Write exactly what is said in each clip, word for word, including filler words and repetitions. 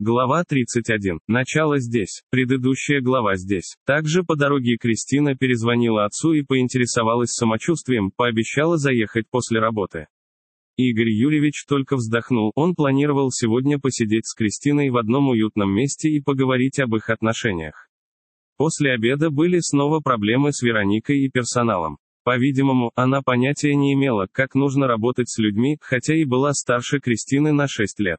Глава тридцать один. Начало здесь. Предыдущая глава здесь. Также по дороге Кристина перезвонила отцу и поинтересовалась самочувствием, пообещала заехать после работы. Игорь Юрьевич только вздохнул, он планировал сегодня посидеть с Кристиной в одном уютном месте и поговорить об их отношениях. После обеда были снова проблемы с Вероникой и персоналом. По-видимому, она понятия не имела, как нужно работать с людьми, хотя и была старше Кристины на шесть лет.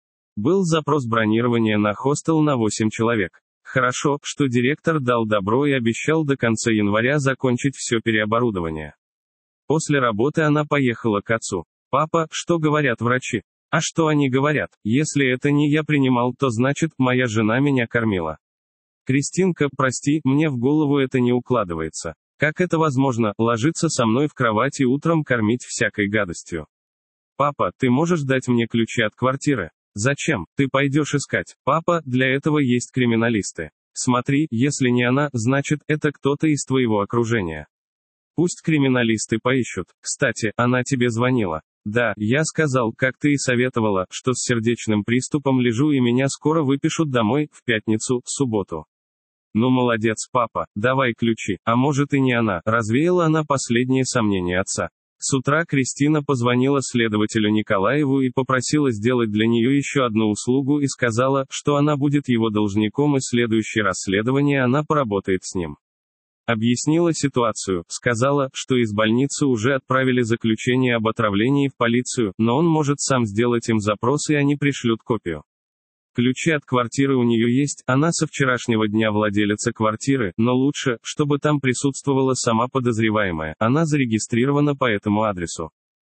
Был запрос бронирования на хостел на восемь человек. Хорошо, что директор дал добро и обещал до конца января закончить все переоборудование. После работы она поехала к отцу. «Папа, что говорят врачи?» «А что они говорят? Если это не я принимал, то значит, моя жена меня кормила». «Кристинка, прости, мне в голову это не укладывается. Как это возможно, ложиться со мной в кровать и утром кормить всякой гадостью?» «Папа, ты можешь дать мне ключи от квартиры?» «Зачем? Ты пойдешь искать. Папа, для этого есть криминалисты. Смотри, если не она, значит, это кто-то из твоего окружения. Пусть криминалисты поищут. Кстати, она тебе звонила». «Да, я сказал, как ты и советовала, что с сердечным приступом лежу и меня скоро выпишут домой, в пятницу, в субботу». «Ну молодец, папа, давай ключи». «А может и не она», развеяла она последние сомнения отца. С утра Кристина позвонила следователю Николаеву и попросила сделать для нее еще одну услугу и сказала, что она будет его должником и следующее расследование она поработает с ним. Объяснила ситуацию, сказала, что из больницы уже отправили заключение об отравлении в полицию, но он может сам сделать им запрос и они пришлют копию. Ключи от квартиры у нее есть, она со вчерашнего дня владелица квартиры, но лучше, чтобы там присутствовала сама подозреваемая, она зарегистрирована по этому адресу.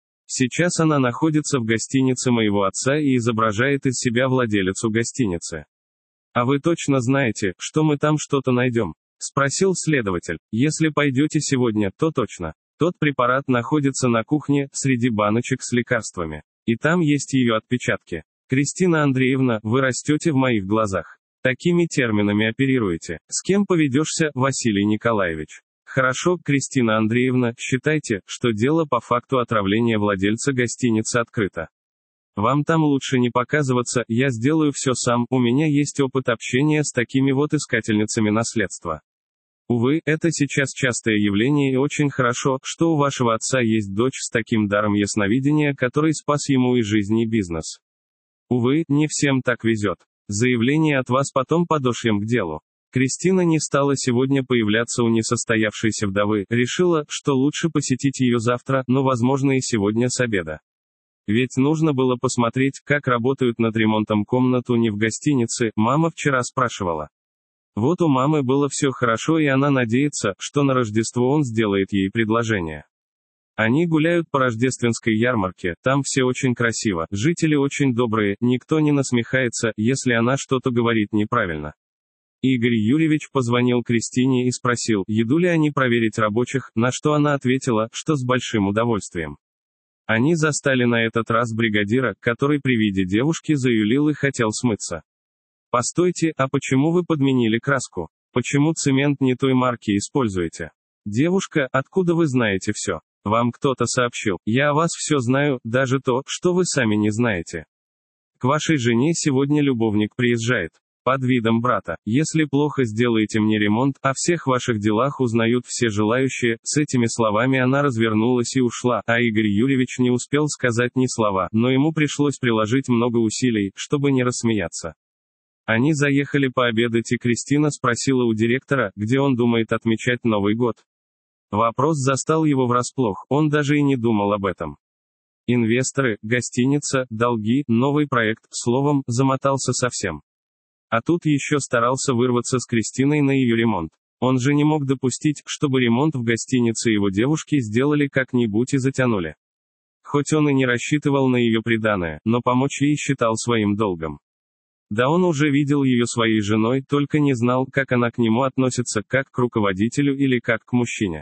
Сейчас она находится в гостинице моего отца и изображает из себя владелицу гостиницы. «А вы точно знаете, что мы там что-то найдем?» — спросил следователь. «Если пойдете сегодня, то точно. Тот препарат находится на кухне, среди баночек с лекарствами. И там есть ее отпечатки. Кристина Андреевна, вы растете в моих глазах. Такими терминами оперируете. С кем поведешься, Василий Николаевич?» «Хорошо, Кристина Андреевна, считайте, что дело по факту отравления владельца гостиницы открыто. Вам там лучше не показываться, я сделаю все сам, у меня есть опыт общения с такими вот искательницами наследства. Увы, это сейчас частое явление и очень хорошо, что у вашего отца есть дочь с таким даром ясновидения, который спас ему и жизнь, и бизнес. Увы, не всем так везет. Заявление от вас потом подошьем к делу». Кристина не стала сегодня появляться у несостоявшейся вдовы, решила, что лучше посетить ее завтра, но возможно и сегодня с обеда. Ведь нужно было посмотреть, как работают над ремонтом комнату не в гостинице, мама вчера спрашивала. Вот у мамы было все хорошо и она надеется, что на Рождество он сделает ей предложение. Они гуляют по рождественской ярмарке, там все очень красиво, жители очень добрые, никто не насмехается, если она что-то говорит неправильно. Игорь Юрьевич позвонил Кристине и спросил, еду ли они проверить рабочих, на что она ответила, что с большим удовольствием. Они застали на этот раз бригадира, который при виде девушки заюлил и хотел смыться. «Постойте, а почему вы подменили краску? Почему цемент не той марки используете? Девушка, откуда вы знаете все? Вам кто-то сообщил. Я о вас все знаю, даже то, что вы сами не знаете. К вашей жене сегодня любовник приезжает. Под видом брата. Если плохо сделаете мне ремонт, о всех ваших делах узнают все желающие». С этими словами она развернулась и ушла, а Игорь Юрьевич не успел сказать ни слова, но ему пришлось приложить много усилий, чтобы не рассмеяться. Они заехали пообедать и Кристина спросила у директора, где он думает отмечать Новый год. Вопрос застал его врасплох, он даже и не думал об этом. Инвесторы, гостиница, долги, новый проект, словом, замотался совсем. А тут еще старался вырваться с Кристиной на ее ремонт. Он же не мог допустить, чтобы ремонт в гостинице его девушки сделали как-нибудь и затянули. Хоть он и не рассчитывал на ее приданое, но помочь ей считал своим долгом. Да он уже видел ее своей женой, только не знал, как она к нему относится, как к руководителю или как к мужчине.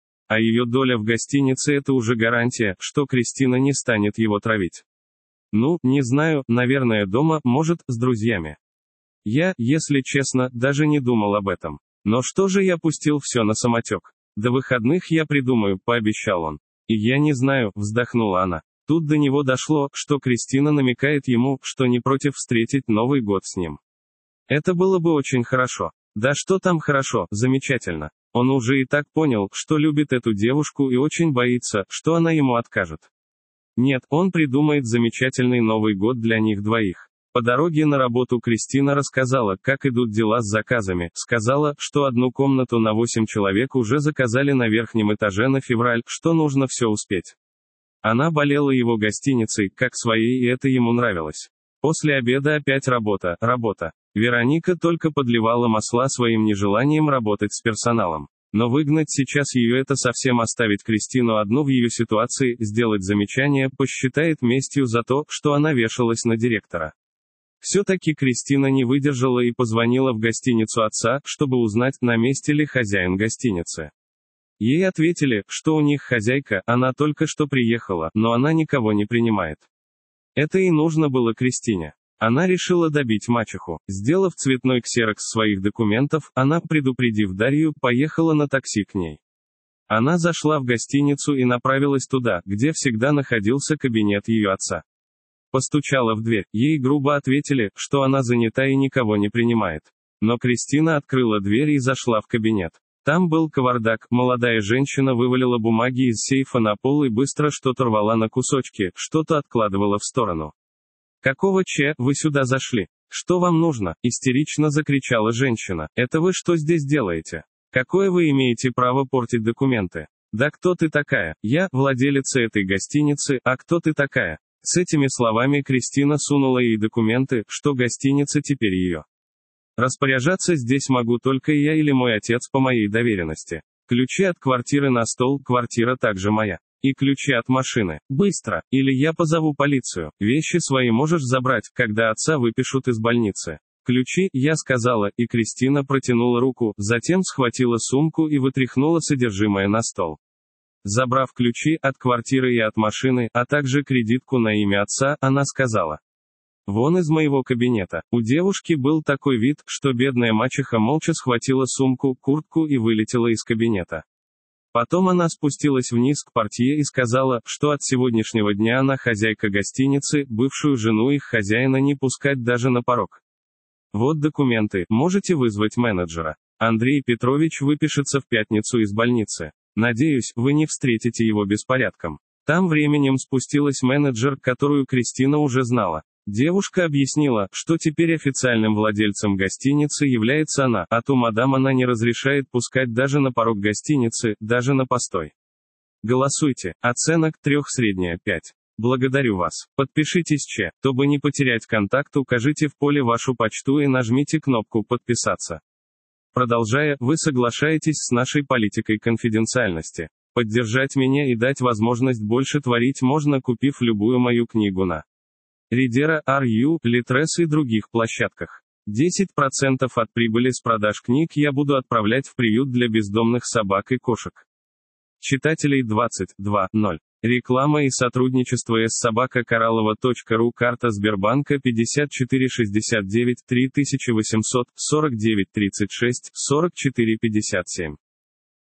А ее доля в гостинице – это уже гарантия, что Кристина не станет его травить. Ну, не знаю, наверное дома, может, с друзьями. Я, если честно, даже не думал об этом. Но что же я пустил все на самотек? До выходных я придумаю, пообещал он. И я не знаю, вздохнула она. Тут до него дошло, что Кристина намекает ему, что не против встретить Новый год с ним. Это было бы очень хорошо. Да что там хорошо, замечательно. Он уже и так понял, что любит эту девушку и очень боится, что она ему откажет. Нет, он придумает замечательный Новый год для них двоих. По дороге на работу Кристина рассказала, как идут дела с заказами, сказала, что одну комнату на восемь человек уже заказали на верхнем этаже на февраль, что нужно все успеть. Она болела его гостиницей, как своей, и это ему нравилось. После обеда опять работа, работа. Вероника только подливала масла своим нежеланием работать с персоналом. Но выгнать сейчас ее — это совсем оставить Кристину одну в ее ситуации, сделать замечание, посчитает местью за то, что она вешалась на директора. Все-таки Кристина не выдержала и позвонила в гостиницу отца, чтобы узнать, на месте ли хозяин гостиницы. Ей ответили, что у них хозяйка, она только что приехала, но она никого не принимает. Это и нужно было Кристине. Она решила добить мачеху. Сделав цветной ксерокс своих документов, она, предупредив Дарью, поехала на такси к ней. Она зашла в гостиницу и направилась туда, где всегда находился кабинет ее отца. Постучала в дверь, ей грубо ответили, что она занята и никого не принимает. Но Кристина открыла дверь и зашла в кабинет. Там был кавардак, молодая женщина вывалила бумаги из сейфа на пол и быстро что-то рвала на кусочки, что-то откладывала в сторону. «Какого че, вы сюда зашли? Что вам нужно?» — истерично закричала женщина. «Это вы что здесь делаете? Какое вы имеете право портить документы? Да кто ты такая? Я, владелица этой гостиницы, а кто ты такая?» С этими словами Кристина сунула ей документы, что гостиница теперь ее. «Распоряжаться здесь могу только я или мой отец по моей доверенности. Ключи от квартиры на стол, квартира также моя. И ключи от машины. Быстро, или я позову полицию. Вещи свои можешь забрать, когда отца выпишут из больницы. Ключи, я сказала», и Кристина протянула руку, затем схватила сумку и вытряхнула содержимое на стол. Забрав ключи от квартиры и от машины, а также кредитку на имя отца, она сказала: «Вон из моего кабинета». У девушки был такой вид, что бедная мачеха молча схватила сумку, куртку и вылетела из кабинета. Потом она спустилась вниз к портье и сказала, что от сегодняшнего дня она хозяйка гостиницы, бывшую жену их хозяина не пускать даже на порог. «Вот документы, можете вызвать менеджера. Андрей Петрович выпишется в пятницу из больницы. Надеюсь, вы не встретите его беспорядком». Там временем спустилась менеджер, которую Кристина уже знала. Девушка объяснила, что теперь официальным владельцем гостиницы является она, а ту мадам она не разрешает пускать даже на порог гостиницы, даже на постой. Голосуйте. Оценок трех средняя пять. Благодарю вас. Подпишитесь че, чтобы не потерять контакт, укажите в поле вашу почту и нажмите кнопку «Подписаться». Продолжая, вы соглашаетесь с нашей политикой конфиденциальности. Поддержать меня и дать возможность больше творить можно, купив любую мою книгу на Ридера, ар ю, Литрес и других площадках. десять процентов от прибыли с продаж книг я буду отправлять в приют для бездомных собак и кошек. Читателей двадцать два ноль. Реклама и сотрудничество с собака кораллова точка ру. Карта Сбербанка пятьдесят четыре шестьдесят девять три восемьсот сорок девять тридцать шесть сорок четыре пятьдесят семь.